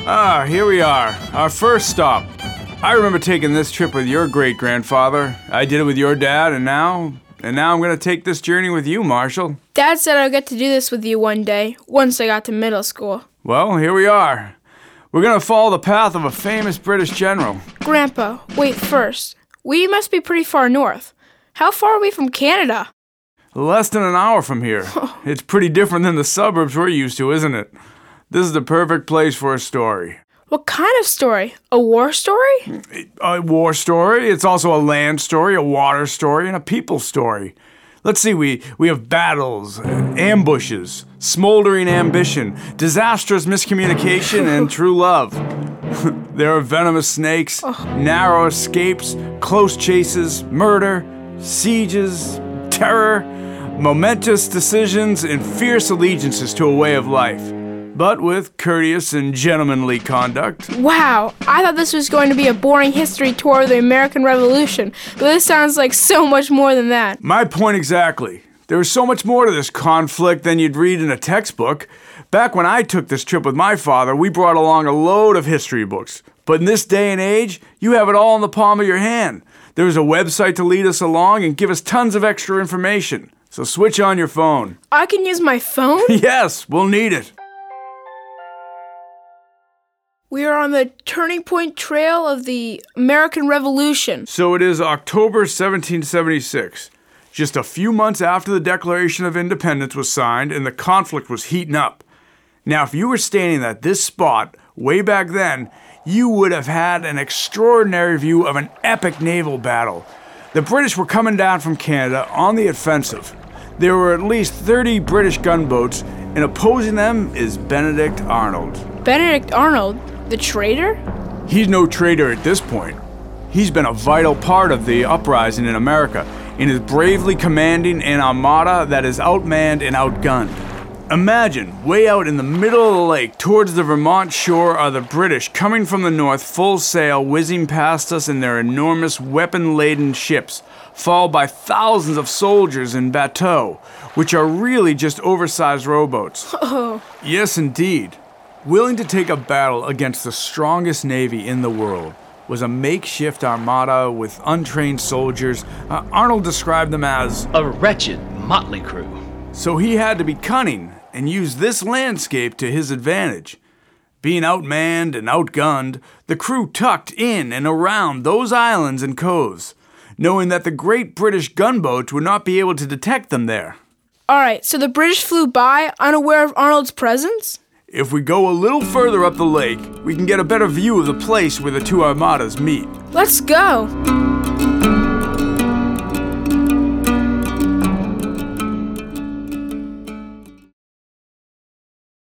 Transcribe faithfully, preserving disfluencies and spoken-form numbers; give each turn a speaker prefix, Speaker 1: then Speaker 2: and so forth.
Speaker 1: Ah, here we are, our first stop. I remember taking this trip with your great-grandfather. I did it with your dad, and now... And now I'm going to take this journey with you, Marshall.
Speaker 2: Dad said I'd get to do this with you one day, once I got to middle school.
Speaker 1: Well, here we are. We're going to follow the path of a famous British general.
Speaker 2: Grandpa, wait first. We must be pretty far north. How far are we from Canada?
Speaker 1: Less than an hour from here. It's pretty different than the suburbs we're used to, isn't it? This is the perfect place for a story.
Speaker 2: What kind of story? A war story?
Speaker 1: A war story. It's also a land story, a water story, and a people story. Let's see, we, we have battles, ambushes, smoldering ambition, disastrous miscommunication, and true love. There are venomous snakes, oh. narrow escapes, close chases, murder, sieges, terror, momentous decisions, and fierce allegiances to a way of life. But with courteous and gentlemanly conduct.
Speaker 2: Wow, I thought this was going to be a boring history tour of the American Revolution, but this sounds like so much more than that.
Speaker 1: My point exactly. There was so much more to this conflict than you'd read in a textbook. Back when I took this trip with my father, we brought along a load of history books. But in this day and age, you have it all in the palm of your hand. There's a website to lead us along and give us tons of extra information. So switch on your phone.
Speaker 2: I can use my phone?
Speaker 1: Yes, we'll need it.
Speaker 2: We are on the turning point trail of the American Revolution.
Speaker 1: So it is October seventeen seventy-six, just a few months after the Declaration of Independence was signed and the conflict was heating up. Now, if you were standing at this spot way back then, you would have had an extraordinary view of an epic naval battle. The British were coming down from Canada on the offensive. There were at least thirty British gunboats, and opposing them is Benedict Arnold.
Speaker 2: Benedict Arnold? The traitor?
Speaker 1: He's no traitor at this point. He's been a vital part of the uprising in America and is bravely commanding an armada that is outmanned and outgunned. Imagine, way out in the middle of the lake towards the Vermont shore are the British coming from the north full sail, whizzing past us in their enormous weapon-laden ships, followed by thousands of soldiers in bateaux, which are really just oversized rowboats.
Speaker 2: Oh.
Speaker 1: Yes, indeed. Willing to take a battle against the strongest navy in the world was a makeshift armada with untrained soldiers. Uh, Arnold described them as
Speaker 3: a wretched motley crew.
Speaker 1: So he had to be cunning and use this landscape to his advantage. Being outmanned and outgunned, the crew tucked in and around those islands and coves, knowing that the great British gunboats would not be able to detect them there.
Speaker 2: All right, so the British flew by, unaware of Arnold's presence?
Speaker 1: If we go a little further up the lake, we can get a better view of the place where the two armadas meet.
Speaker 2: Let's go!